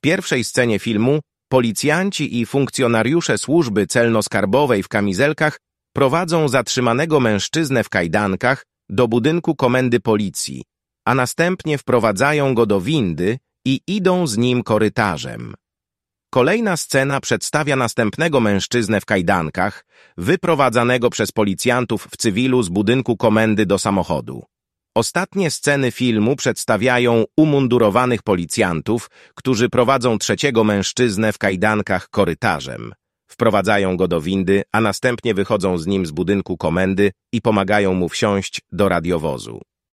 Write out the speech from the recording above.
pierwszej scenie filmu policjanci i funkcjonariusze służby celno-skarbowej w kamizelkach prowadzą zatrzymanego mężczyznę w kajdankach do budynku komendy policji, a następnie wprowadzają go do windy i idą z nim korytarzem. Kolejna scena przedstawia następnego mężczyznę w kajdankach, wyprowadzanego przez policjantów w cywilu z budynku komendy do samochodu. Ostatnie sceny filmu przedstawiają umundurowanych policjantów, którzy prowadzą trzeciego mężczyznę w kajdankach korytarzem. Wprowadzają go do windy, a następnie wychodzą z nim z budynku komendy i pomagają mu wsiąść do radiowozu.